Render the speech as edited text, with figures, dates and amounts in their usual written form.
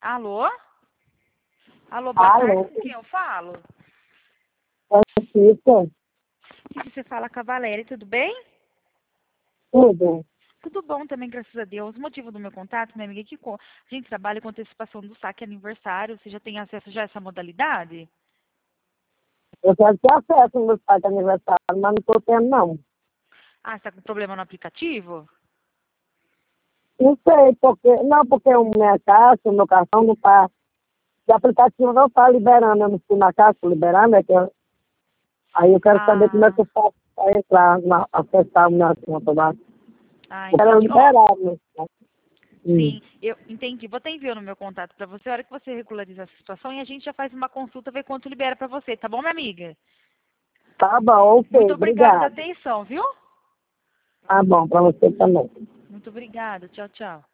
Alô? Alô, boa Alô, tarde, com quem eu falo? Francisca, O que você fala com a Valéria, tudo bem? tudo. Tudo bom também, graças a Deus. O motivo do meu contato, minha amiga, é que a gente trabalha com antecipação do saque aniversário. Você já tem acesso já a essa modalidade? Eu quero ter acesso no meu site de aniversário, mas não estou tendo, não. Ah, você está com problema no aplicativo? Não sei, porque, não, porque a minha caixa, o meu cartão não está, o aplicativo não está liberando, eu não fui na caixa liberando, aí eu quero saber como é que Ah, eu faço para entrar, acessar a minha conta lá. Eu quero entendi. Ó, liberar, né? sim, eu entendi. Vou estar enviando meu contato para você, a hora que você regularizar essa situação, e a gente já faz uma consulta, ver quanto libera para você, tá bom, minha amiga? Tá bom, ok, Muito obrigada da obrigado. atenção, viu? Tá bom, para você também. Muito obrigada. Tchau, tchau.